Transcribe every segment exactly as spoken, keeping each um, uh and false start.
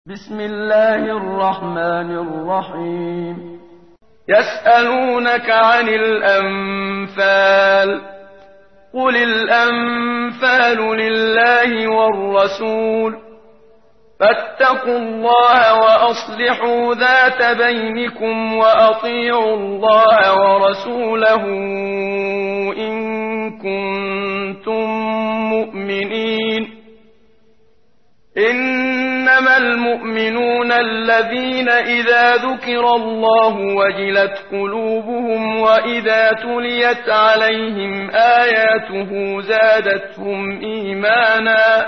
بسم الله الرحمن الرحيم يسألونك عن الأنفال قل الأنفال لله والرسول فاتقوا الله وأصلحوا ذات بينكم وأطيعوا الله ورسوله إن كنتم مؤمنين إنما المؤمنون الذين إذا ذكر الله وجلت قلوبهم وإذا تليت عليهم آياته زادتهم إيمانا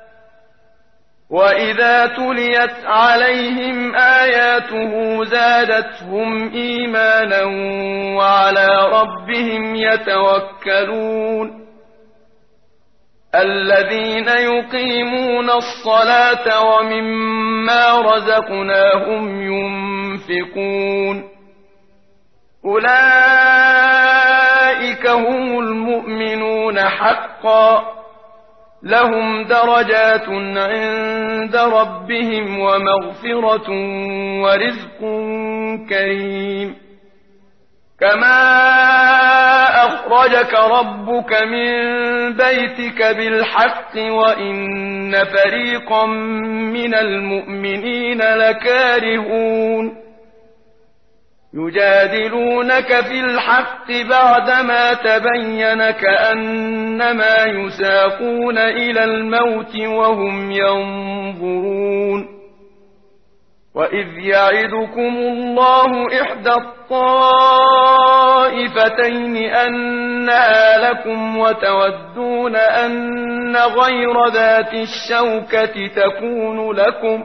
وإذا تليت عليهم آياته زادتهم إيمانا وعلى ربهم يتوكلون الذين يقيمون الصلاة ومما رزقناهم ينفقون أولئك هم المؤمنون حقا لهم درجات عند ربهم ومغفرة ورزق كريم كما أخرجك ربك من بيتك بالحق وإن فريقا من المؤمنين لكارهون يجادلونك في الحق بعدما تبين كأنما يساقون إلى الموت وهم ينظرون وإذ يعدكم الله إحدى الطائفتين أنها لكم وتودون أن غير ذات الشوكة تكون لكم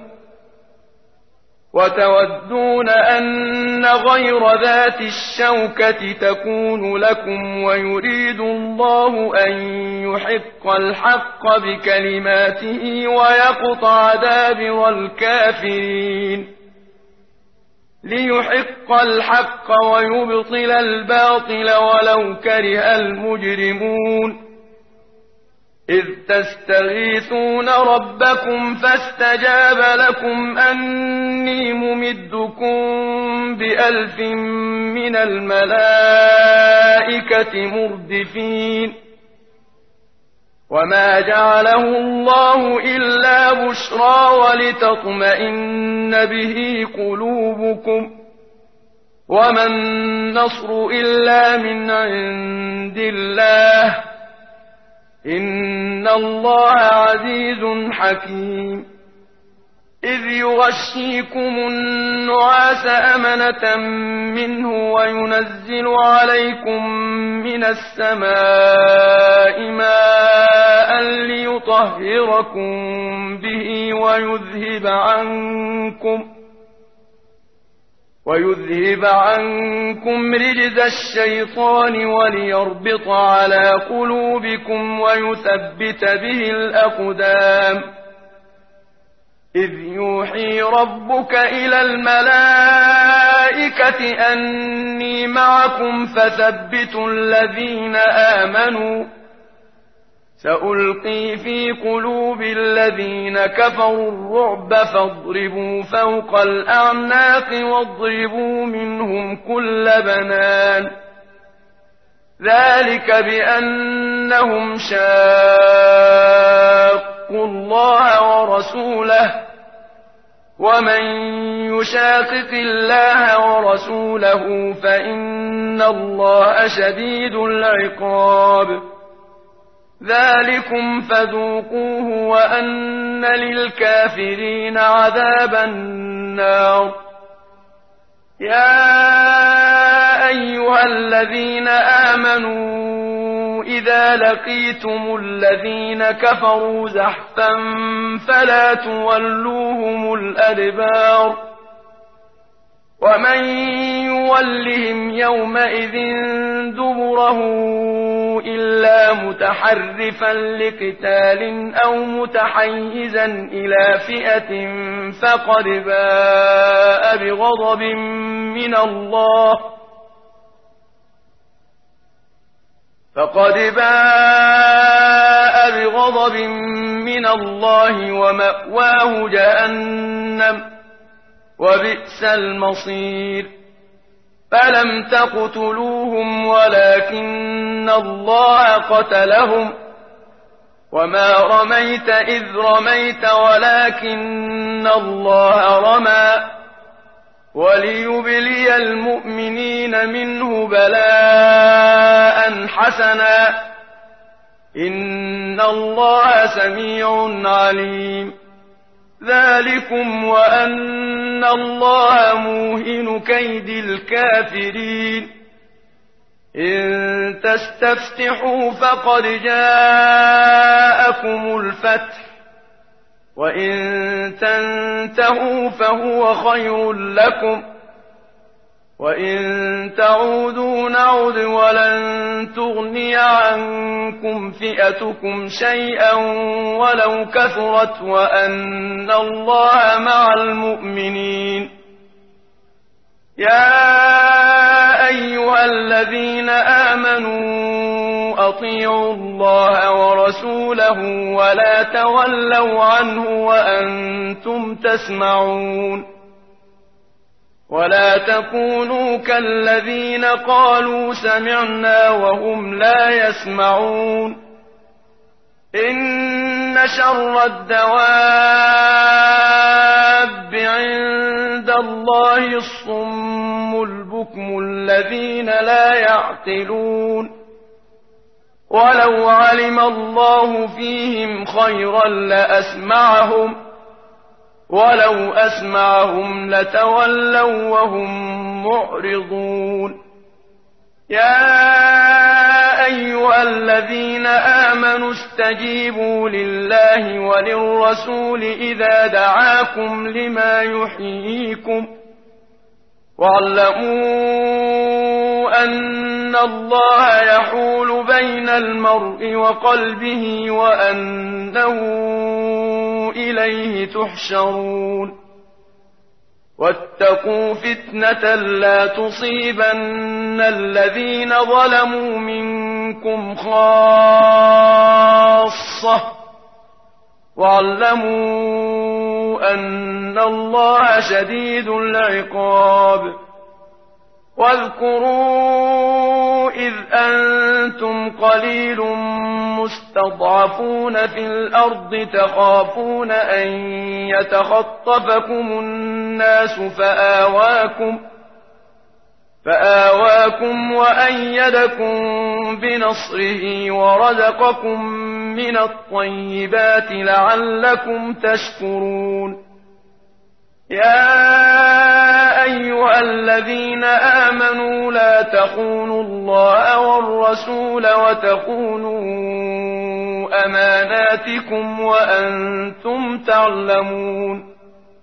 وتودون أن غير ذات الشوكة تكون لكم ويريد الله أن يحق الحق بكلماته ويقطع دابر الكافرين ليحق الحق ويبطل الباطل ولو كره المجرمون إذ تستغيثون ربكم فاستجاب لكم أني ممدكم بألف من الملائكة مردفين وما جعله الله إلا بشرى ولتطمئن به قلوبكم وما النصر إلا من عند الله إن الله عزيز حكيم إذ يغشيكم النعاس أمنة منه وينزل عليكم من السماء ماء ليطهركم به ويذهب عنكم ويذهب عنكم رجز الشيطان وليربط على قلوبكم ويثبت به الأقدام إذ يوحي ربك إلى الملائكة أني معكم فثبتوا الذين آمنوا سألقي في قلوب الذين كفروا الرعب فاضربوا فوق الأعناق واضربوا منهم كل بنان ذلك بأنهم شاقوا الله ورسوله ومن يشاقق الله ورسوله فإن الله شديد العقاب ذلكم فذوقوه وأن للكافرين عذاب النار يا أيها الذين آمنوا إذا لقيتم الذين كفروا زحفا فلا تولوهم الأدبار ومن يولهم يومئذ دبره إلا متحرفا لقتال أو متحيزا إلى فئة فقد باء بغضب من الله فقد باء بغضب من الله ومأواه جهنم وبئس المصير فلم تقتلوهم ولكن الله قتلهم وما رميت إذ رميت ولكن الله رمى وليبلي المؤمنين منه بلاء حسنا إن الله سميع عليم ذلكم وأن الله موهن كيد الكافرين إن تستفتحوا فقد جاءكم الفتح وإن تنتهوا فهو خير لكم وإن تعودوا نعد ولن تغني عنكم فئتكم شيئا ولو كثرت وأن الله مع المؤمنين يا أيها الذين آمنوا أطيعوا الله ورسوله ولا تولوا عنه وأنتم تسمعون ولا تكونوا كالذين قالوا سمعنا وهم لا يسمعون إن شر الدواب عند الله الصم البكم الذين لا يعقلون ولو علم الله فيهم خيرا لأسمعهم ولو أسمعهم لتولوا وهم معرضون يا أيها الذين آمنوا استجيبوا لله وللرسول إذا دعاكم لما يحييكم واعلموا أن الله يحول بين المرء وقلبه وأنه إليه تحشرون واتقوا فتنة لا تصيبن الذين ظلموا منكم خاصة واعلموا أن الله شديد العقاب واذكروا إذ أنتم قليل مستضعفون في الأرض تخافون أن يتخطفكم الناس فآواكم فآواكم وأيدكم بنصره ورزقكم من الطيبات لعلكم تشكرون يا أيها الذين آمنوا لا تخونوا الله والرسول وتخونوا أماناتكم وأنتم تعلمون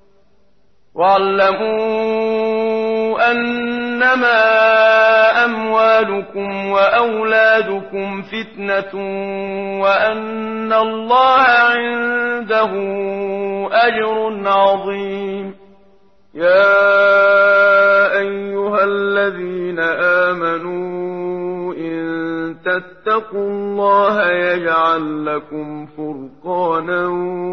واعلموا أنما أموالكم وأولادكم فتنة وأن الله عنده أجر عظيم يا أيها الذين آمنوا إن تتقوا الله يجعل لكم فرقانا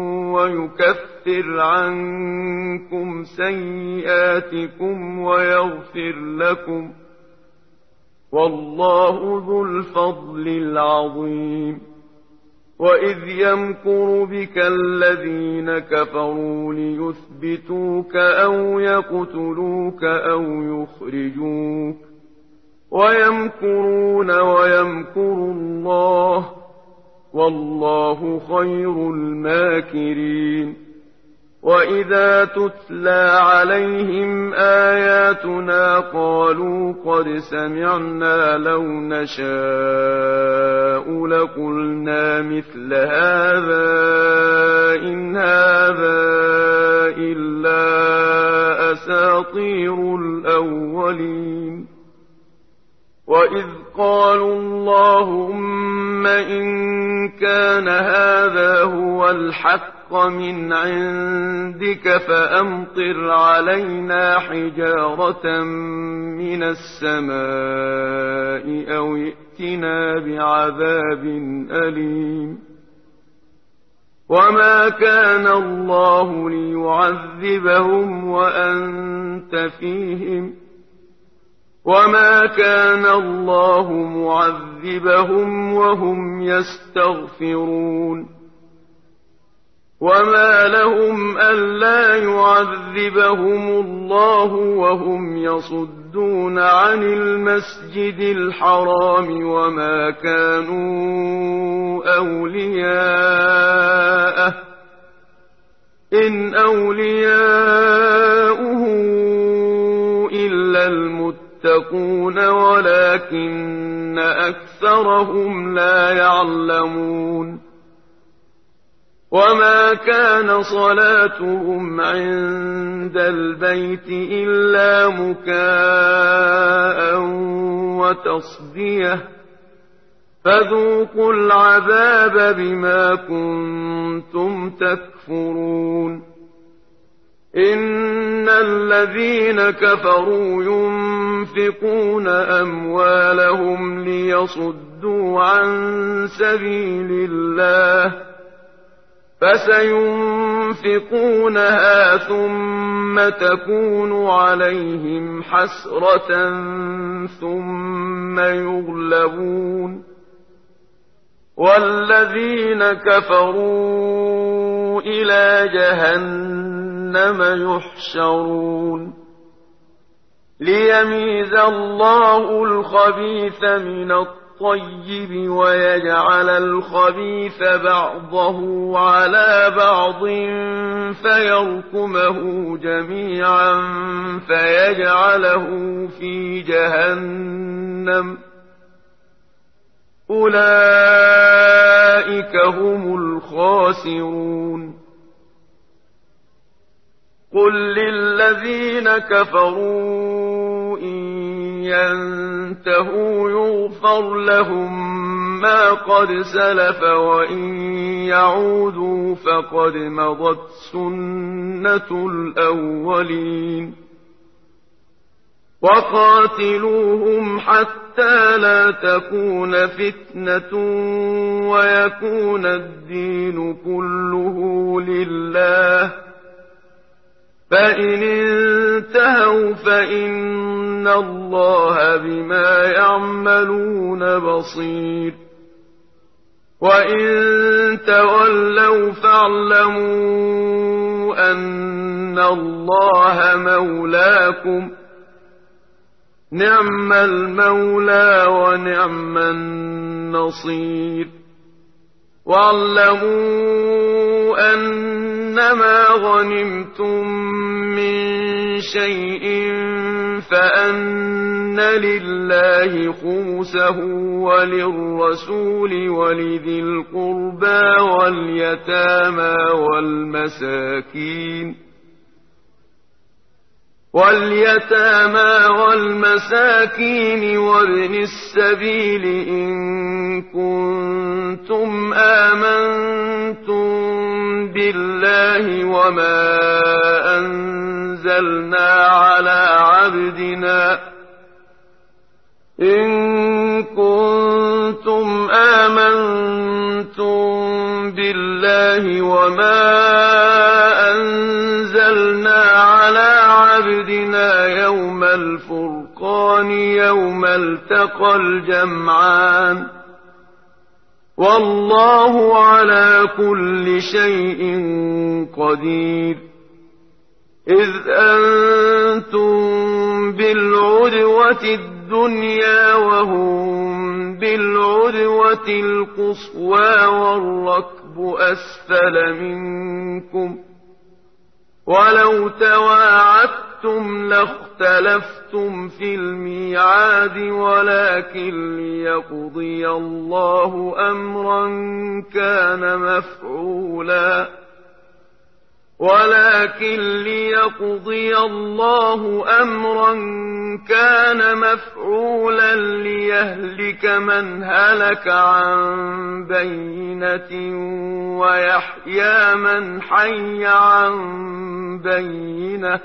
ويكفر عنكم سيئاتكم ويغفر لكم والله ذو الفضل العظيم وإذ يمكر بك الذين كفروا ليثبتوك أو يقتلوك أو يخرجوك ويمكرون ويمكر الله والله خير الماكرين وإذا تتلى عليهم آياتنا قالوا قد سمعنا لو نشاء لقلنا مثل هذا إن هذا إلا أساطير الأولين وإذ قالوا اللهم إن كان هذا هو الحق من عندك فأمطر علينا حجارة من السماء أو ائتنا بعذاب أليم وما كان الله ليعذبهم وأنت فيهم وما كان الله معذبهم وهم يستغفرون وما لهم ألا يعذبهم الله وهم يصدون عن المسجد الحرام وما كانوا أولياءه إن أولياؤه إلا المتقون ولكن أكثرهم لا يعلمون وما كان صلاتهم عند البيت إلا مكاء وتصدية فذوقوا العذاب بما كنتم تكفرون إن الذين كفروا ينفقون أموالهم ليصدوا عن سبيل الله فسينفقونها ثم تكون عليهم حسرة ثم يغلبون والذين كفروا إلى جهنم يحشرون ليميز الله الخبيث من الطيب الطيب ويجعل الخبيث بعضه على بعض فيركمه جميعا فيجعله في جهنم أولئك هم الخاسرون قل للذين كفروا إن ينتهوا يغفر لهم ما قد سلف وإن يعودوا فقد مضت سنة الأولين وقاتلوهم حتى لا تكون فتنة ويكون الدين كله لله فإن انتهوا فإن الله بما يعملون بصير وإن تولوا فاعلموا أن الله مولاكم نعم المولى ونعم النصير واعلموا أنما غنمتم من شيء فأن لله خمسه وللرسول ولذي القربى واليتامى والمساكين واليتامى والمساكين وابن السبيل إن كنتم آمنتم بالله وما أنزلنا على عبدنا إن كنتم آمنتم بالله وما أنزلنا على عبدنا يوم الفرقان يوم التقى الجمعان والله على كل شيء قدير إذ أنتم بالعدوة الدنيا وهم بالعدوة القصوى والركب أسفل منكم ولو تواعدتم لاختلفتم في الميعاد ولكن ليقضي الله أمرا كان مفعولا ولكن ليقضي الله أمرا كان مفعولا ليهلك من هلك عن بينة ويحيى من حي عن بينة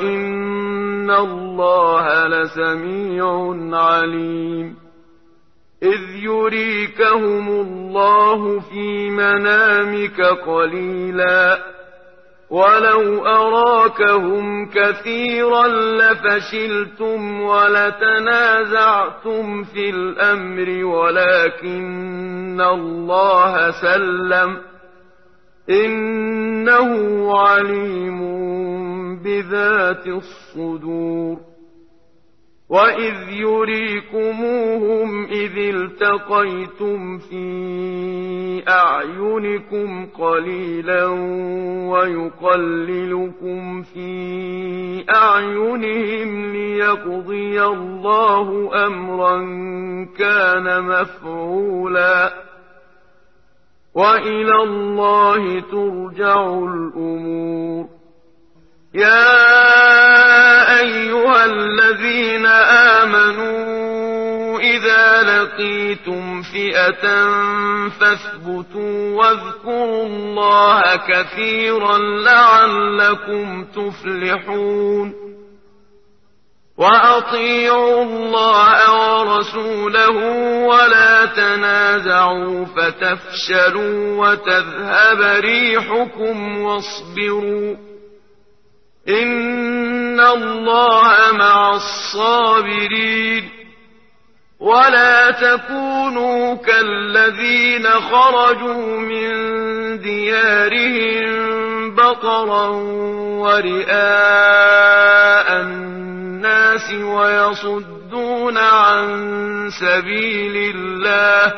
وإن الله لسميع عليم إذ يريكهم الله في منامك قليلا ولو أراكهم كثيرا لفشلتم ولتنازعتم في الأمر ولكن الله سلم إنه عليم بذات الصدور وإذ يريكموهم إذ التقيتم في أعينكم قليلا ويقللكم في أعينهم ليقضي الله أمرا كان مفعولا وإلى الله ترجع الأمور يا أيها الذين آمنوا إذا لقيتم فئة فاثبتوا واذكروا الله كثيرا لعلكم تفلحون وأطيعوا الله ورسوله ولا تنازعوا فتفشلوا وتذهب ريحكم واصبروا إن الله مع الصابرين ولا تكونوا كالذين خرجوا من ديارهم بطرا ورئاء الناس ويصدون عن سبيل الله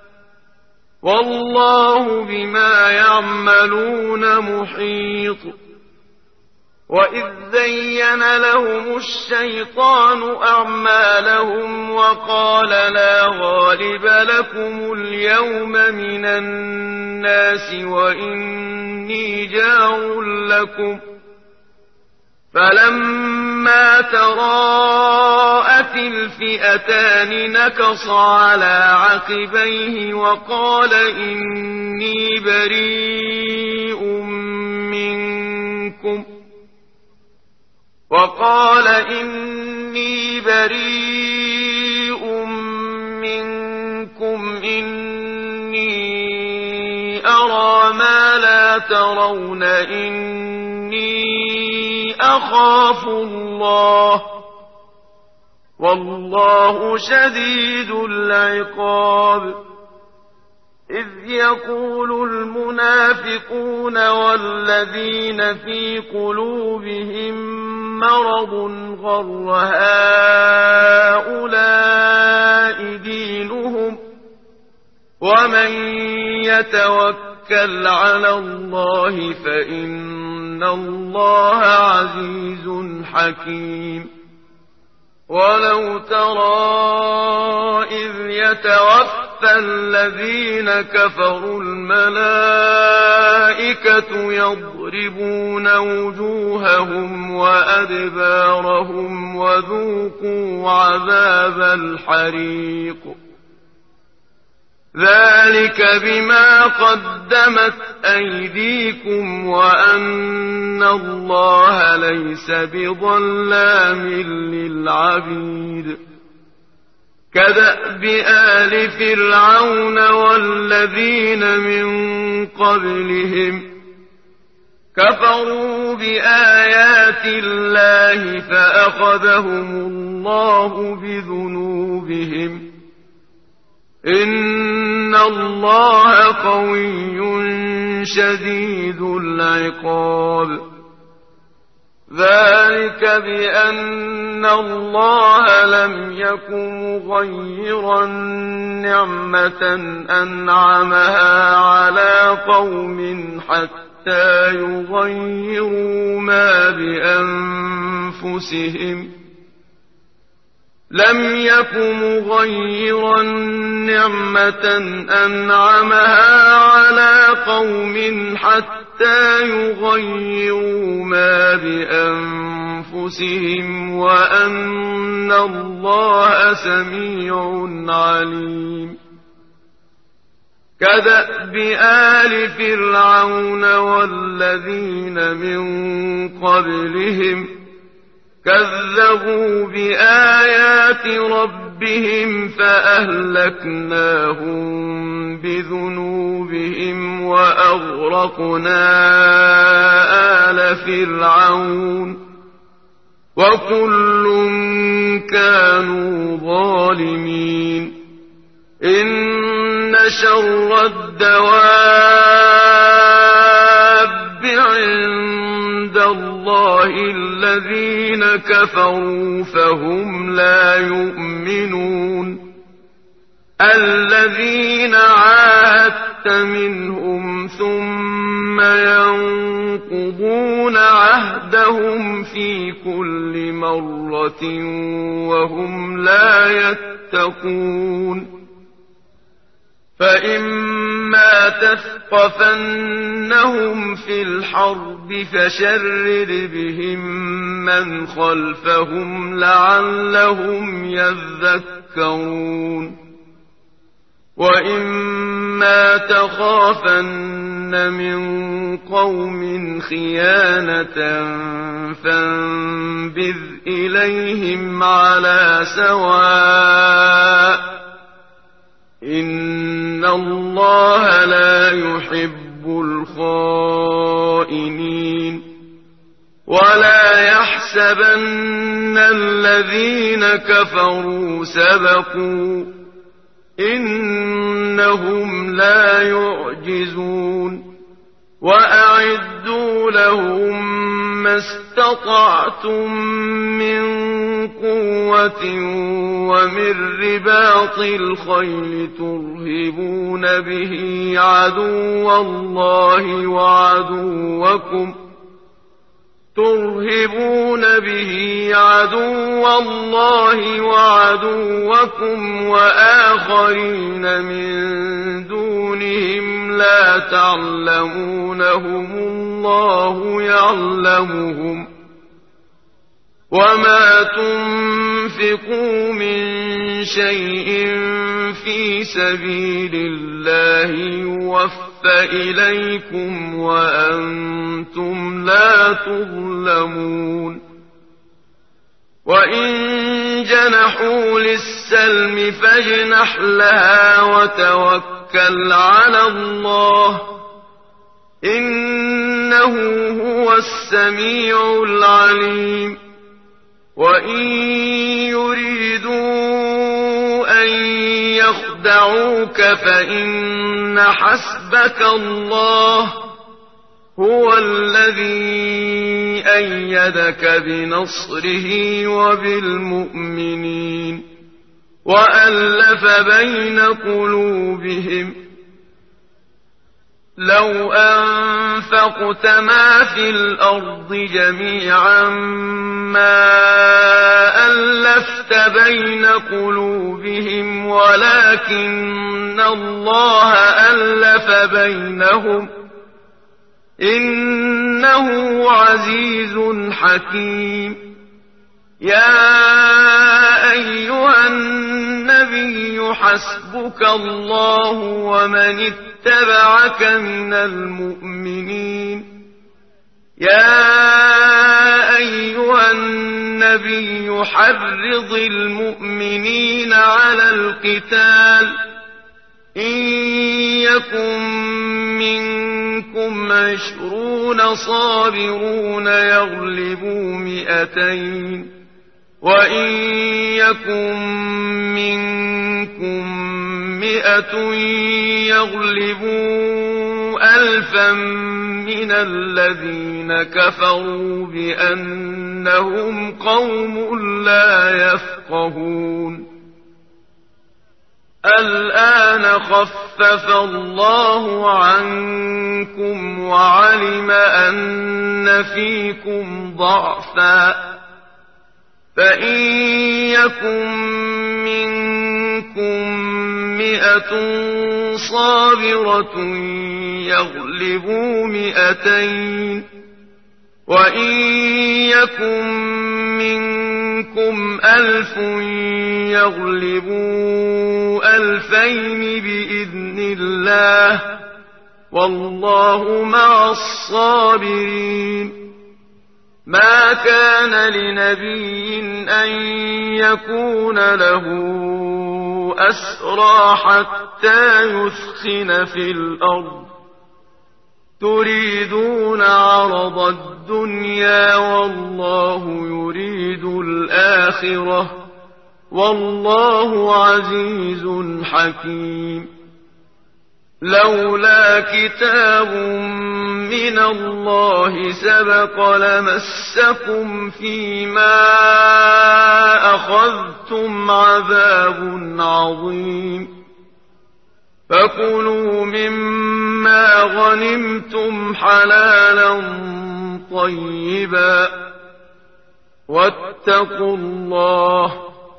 والله بما يعملون محيط وإذ زين لهم الشيطان أعمالهم وقال لا غالب لكم اليوم من الناس وإني جار لكم فلما تراءت الفئتان نكص على عقبيه وقال إني بريء منكم وقال إني بريء منكم إني أرى ما لا ترون إني أخاف الله والله شديد العقاب إذ يقول المنافقون والذين في قلوبهم مرض غر هؤلاء دينهم ومن يتوكل على الله فإن الله عزيز حكيم ولو ترى إذ يتوفى الذين كفروا الملائكة يضربون وجوههم وأدبارهم وذوقوا عذاب الحريق ذلك بما قدمت أيديكم وأن الله ليس بظلام للعبيد كدأب آل فرعون والذين من قبلهم كفروا بآيات الله فأخذهم الله بذنوبهم إن الله قوي شديد العقاب ذلك بأن الله لم يكن مغيرا نعمة أنعمها على قوم حتى يغيروا ما بأنفسهم لم يكن مغيرا نعمة أنعمها على قوم حتى يغيروا ما بأنفسهم وأن الله سميع عليم كدأب آل فرعون والذين من قبلهم كذبوا بآيات ربهم فأهلكناهم بذنوبهم وأغرقنا آل فرعون وكل كانوا ظالمين إن شر الدواب عند الله الذين كفروا فهم لا يؤمنون الذين عاهدت منهم ثم ينقضون عهدهم في كل مرة وهم لا يتقون فإما تثقفنهم في الحرب فشرد بهم من خلفهم لعلهم يذكرون وإما تخافن من قوم خيانة فانبذ إليهم على سواء إن الله لا يحب الخائنين ولا يحسبن الذين كفروا سبقوا إنهم لا يعجزون وأعدوا لهم ما استطعتم من قوة ومن رباط الخيل ترهبون به عدو الله وعدوكم ترهبون به عدو الله وعدوكم وآخرين من دونهم لا تعلمونهم الله يعلمهم وما تنفقوا من شيء في سبيل الله يوفى إليكم وأنتم لا تظلمون وإن جنحوا للسلم فاجنح لها وتوكل على الله إنه هو السميع العليم وإن يريدوا أن يخدعوك فإن حسبك الله هو الذي أيدك بنصره وبالمؤمنين وألف بين قلوبهم لو أنفقت ما في الأرض جميعا ما ألفت بين قلوبهم ولكن الله ألف بينهم إنه عزيز حكيم يا أيها النبي حسبك الله ومن اتبعك من المؤمنين يا أيها النبي حرض المؤمنين على القتال إن يكن منكم عشرون صابرون يغلبوا مئتين وإن يكن منكم مئة يغلبوا ألفا من الذين كفروا بأنهم قوم لا يفقهون الآن خفف الله عنكم وعلم أن فيكم ضعفا فإن يكن منكم مئة صابرة يغلبوا مئتين وإن يكن منكم ألف يغلبوا ألفين بإذن الله والله مع الصابرين ما وما كان لنبي أن يكون له أسرى حتى يثخن في الأرض تريدون عرض الدنيا والله يريد الآخرة والله عزيز حكيم لولا كتاب من الله سبق لمسكم فيما أخذتم عذاب عظيم فكلوا مما غنمتم حلالا طيبا واتقوا الله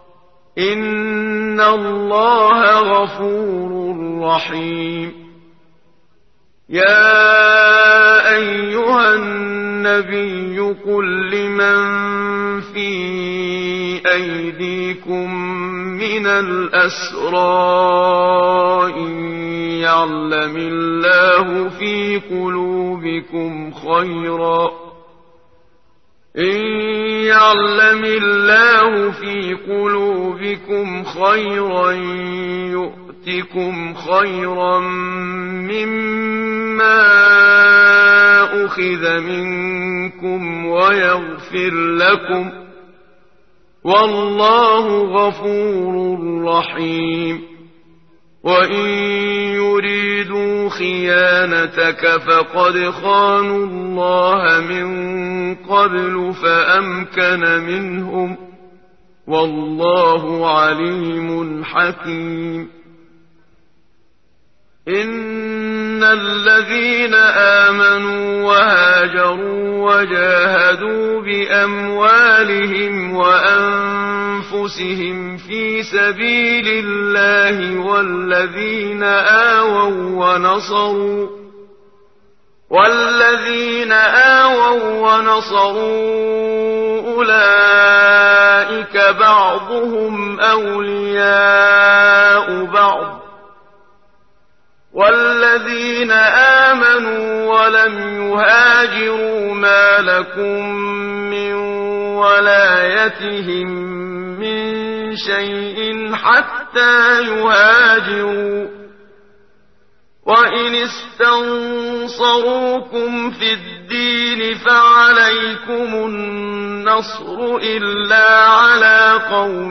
إن الله غفور رحيم يا أيها النبي قل لمن في أيديكم من الأسرى إن يعلم الله في قلوبكم خيرا إن يعلم الله في قلوبكم خيرا يؤتكم خيرا مما أخذ منكم ويغفر لكم والله غفور رحيم وإن يريدوا خيانتك فقد خانوا الله من قبل فأمكن منهم والله عليم حكيم إن الذين آمنوا وهاجروا وجاهدوا بأموالهم وأنفسهم في سبيل الله والذين آووا ونصروا والذين آووا ونصروا أولئك بعضهم أولياء بعض والذين آمنوا ولم يهاجروا ما لكم من ولايتهم من شيء حتى يهاجروا وإن استنصروكم في الدين فعليكم النصر إلا على قوم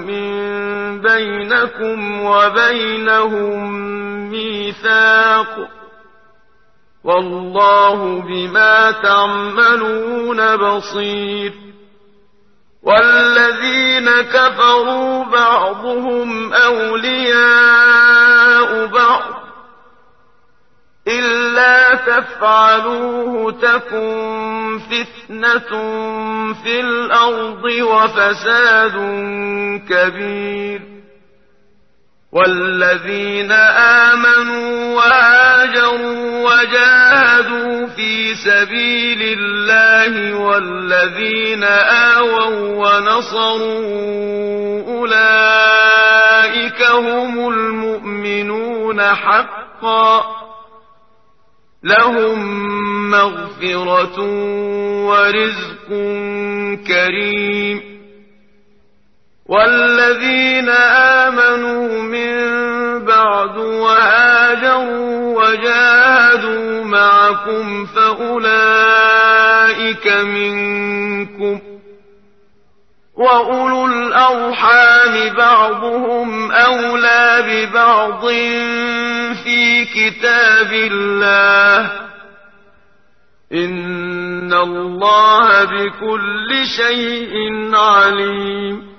بينكم وبينهم ميثاق والله بما تعملون بصير والذين كفروا بعضهم أولياء بعض إلا تفعلوه تكن فتنة في الأرض وفساد كبير والذين آمنوا وهاجروا وجاهدوا في سبيل الله والذين آووا ونصروا أولئك هم المؤمنون حقا لهم مغفرة ورزق كريم والذين آمنوا من بعد وهاجروا وجاهدوا معكم فأولئك منكم وأولو الأرحام بعضهم أولى ببعض في كتاب الله إن الله بكل شيء عليم